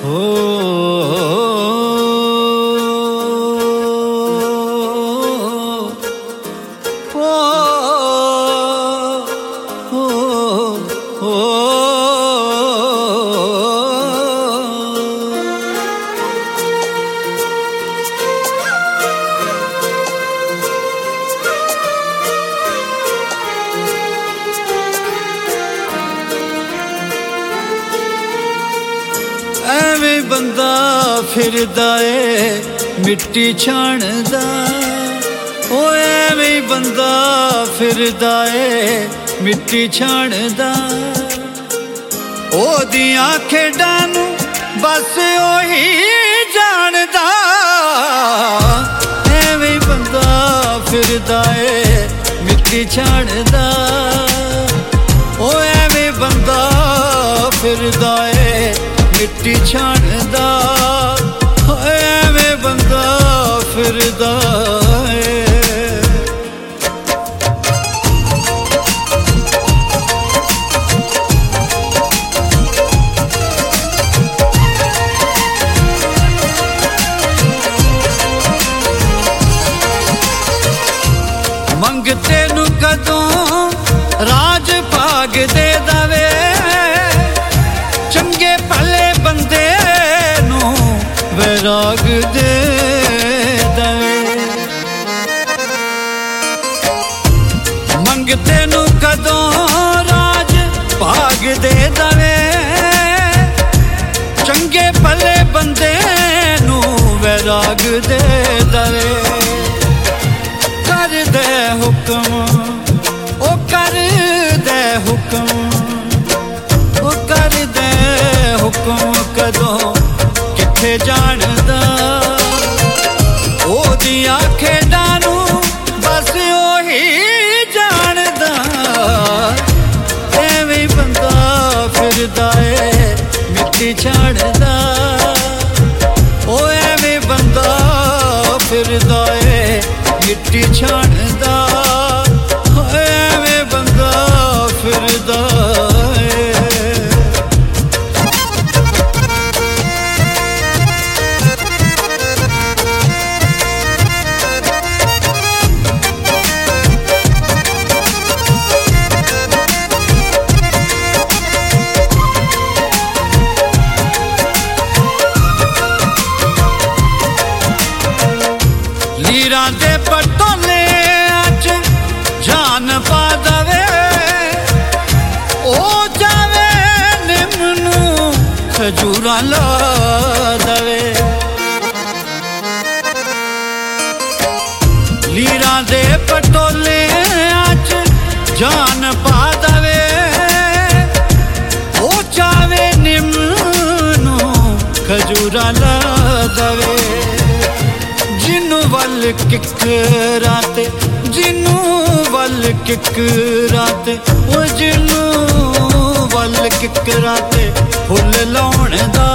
ਐਵੇਂ ਬੰਦਾ ਫਿਰਦਾ ਏ ਮਿੱਟੀ ਛਾਣਦਾ, ਓ ਐਵੇਂ ਬੰਦਾ ਫਿਰਦਾ ਏ ਮਿੱਟੀ ਛਾਣਦਾ। ਉਹਦੀਆਂ ਖੇਡਾਂ ਨੂੰ ਬਸ ਉਹੀ ਜਾਣਦਾ। ਐਵੇਂ ਬੰਦਾ ਫਿਰਦਾ ਏ ਮਿੱਟੀ ਛਾਣਦਾ, ਓ ਐਵੇਂ ਬੰਦਾ ਫਿਰਦਾ ਏ मिट्टी छाणदा। एवें बंदा फिरदा मंगते नू कदों राज भाग दे दवे, चंगे भले बंदे नू वैराग दे दवे। मंगते नू कदों राज भाग दे दवे, चंगे भले बंदे नू वैराग दे दवे। कर दे हुक्म ओ कर दे हुक्म, ओ कर दे हुक्म कदों किथे जानदा। ओदियां खेडां नू बस ओही जानदा। एवें बंदा फिरदा ए मिट्टी छाणदा, ओ एवें बंदा फिरदा ए मिट्टी छाणदा। एवें बंदा फिरदा लीरां दे पटोले अच जान पा दवे, ओ जावे निमनू खजूरां ला दवे। लीरां दे पटोले अच जान पा दवे, ओ जावे निमनू खजूरां ला दवे। जिन्नू वल किकराते, जिन्नू वल किकराते, ओ जिन्नू वल किकराते फुल लाउण दा।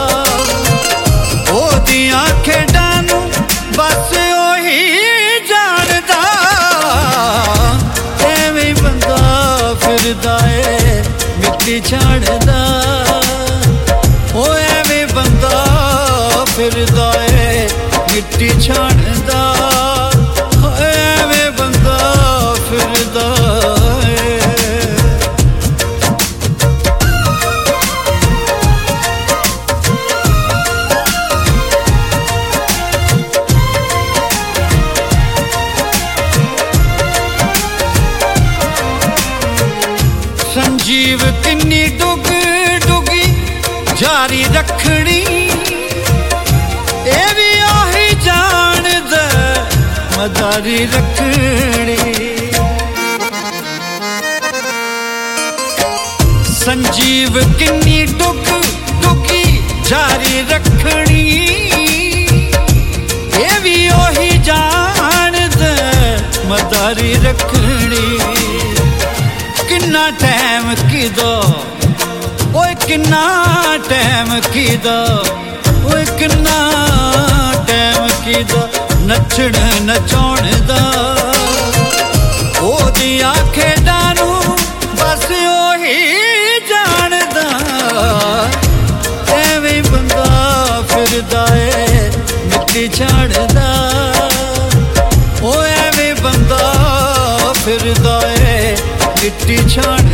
ओदियां खेडां नू बस ओही जानदा। एवें बंदा फिरदा ए मिट्टी छाणदा, ओ एवें बंदा फिरदा ए मिट्टी छाणदा। एवें बंदा फिरदा संजीव किन्नी डुग डुगी जारी रखनी, ए भी आही जानदा मदारी रखनी। संजीव किन्नी डुग डुगी जारी रखनी, ए भी ओही जानदा मदारी रखनी। किन्ना टैम कीदा ओए किन्ना टैम कीदा, ओए किन्ना टैम कीदा नचण नचाउण दा। ओदियां खेडां नू बस ओही जानदा। एवें बंदा चिट्ठी छाड़